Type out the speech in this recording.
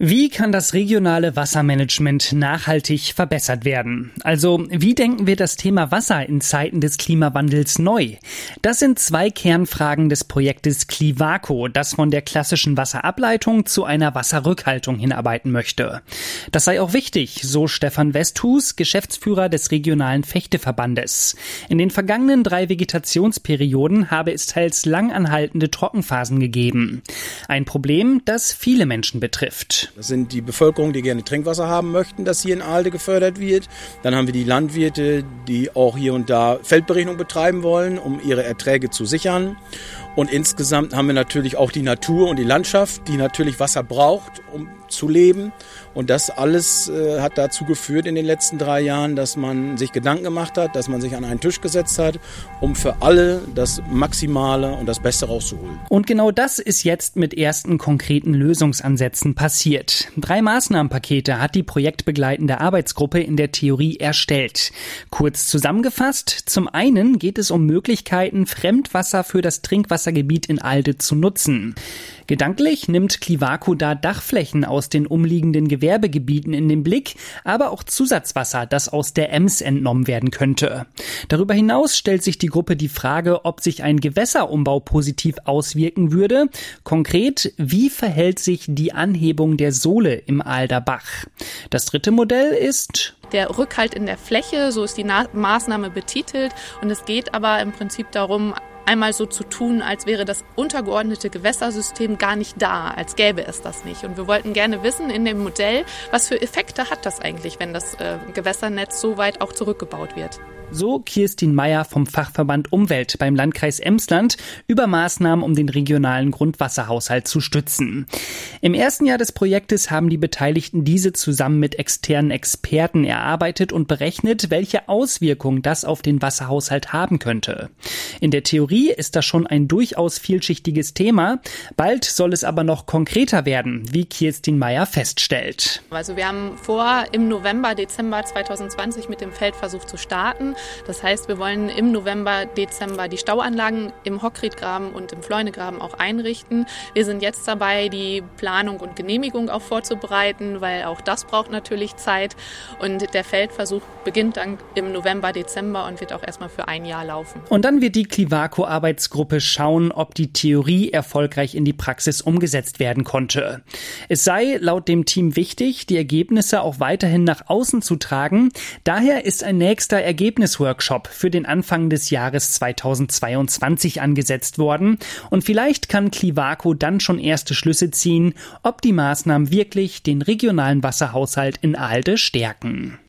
Wie kann das regionale Wassermanagement nachhaltig verbessert werden? Also, wie denken wir das Thema Wasser in Zeiten des Klimawandels neu? Das sind zwei Kernfragen des Projektes Clivaco, das von der klassischen Wasserableitung zu einer Wasserrückhaltung hinarbeiten möchte. Das sei auch wichtig, so Stefan Westhus, Geschäftsführer des regionalen Fechteverbandes. In den vergangenen 3 Vegetationsperioden habe es teils langanhaltende Trockenphasen gegeben. Ein Problem, das viele Menschen betrifft. Das sind die Bevölkerung, die gerne Trinkwasser haben möchten, das hier in Ahlde gefördert wird. Dann haben wir die Landwirte, die auch hier und da Feldberegnung betreiben wollen, um ihre Erträge zu sichern. Und insgesamt haben wir natürlich auch die Natur und die Landschaft, die natürlich Wasser braucht, um zu leben. Und das alles hat dazu geführt in den letzten 3 Jahren, dass man sich Gedanken gemacht hat, dass man sich an einen Tisch gesetzt hat, um für alle das Maximale und das Beste rauszuholen. Und genau das ist jetzt mit ersten konkreten Lösungsansätzen passiert. 3 Maßnahmenpakete hat die projektbegleitende Arbeitsgruppe in der Theorie erstellt. Kurz zusammengefasst, zum einen geht es um Möglichkeiten, Fremdwasser für das Trinkwassergebiet in Ahlde zu nutzen. Gedanklich nimmt Clivaco da Dachflächen aus den umliegenden Gewerbegebieten in den Blick, aber auch Zusatzwasser, das aus der Ems entnommen werden könnte. Darüber hinaus stellt sich die Gruppe die Frage, ob sich ein Gewässerumbau positiv auswirken würde. Konkret, wie verhält sich die Anhebung der Sohle im Ahlder Bach? Das dritte Modell ist der Rückhalt in der Fläche, so ist die Maßnahme betitelt. Und es geht aber im Prinzip darum, einmal so zu tun, als wäre das untergeordnete Gewässersystem gar nicht da, als gäbe es das nicht. Und wir wollten gerne wissen in dem Modell, was für Effekte hat das eigentlich, wenn das Gewässernetz so weit auch zurückgebaut wird. So Kirstin Meyer vom Fachverband Umwelt beim Landkreis Emsland über Maßnahmen, um den regionalen Grundwasserhaushalt zu stützen. Im ersten Jahr des Projektes haben die Beteiligten diese zusammen mit externen Experten erarbeitet und berechnet, welche Auswirkungen das auf den Wasserhaushalt haben könnte. In der Theorie ist das schon ein durchaus vielschichtiges Thema. Bald soll es aber noch konkreter werden, wie Kirstin Meyer feststellt. Also wir haben vor, im November, Dezember 2020 mit dem Feldversuch zu starten. Das heißt, wir wollen im November, Dezember die Stauanlagen im Hockriedgraben und im Fleunegraben auch einrichten. Wir sind jetzt dabei, die Planung und Genehmigung auch vorzubereiten, weil auch das braucht natürlich Zeit. Und der Feldversuch beginnt dann im November, Dezember und wird auch erstmal für 1 Jahr laufen. Und dann wird die Clivaco-Arbeitsgruppe schauen, ob die Theorie erfolgreich in die Praxis umgesetzt werden konnte. Es sei laut dem Team wichtig, die Ergebnisse auch weiterhin nach außen zu tragen. Daher ist ein nächster Ergebnisworkshop für den Anfang des Jahres 2022 angesetzt worden. Und vielleicht kann Clivaco dann schon erste Schlüsse ziehen, ob die Maßnahmen wirklich den regionalen Wasserhaushalt in Ahlde stärken.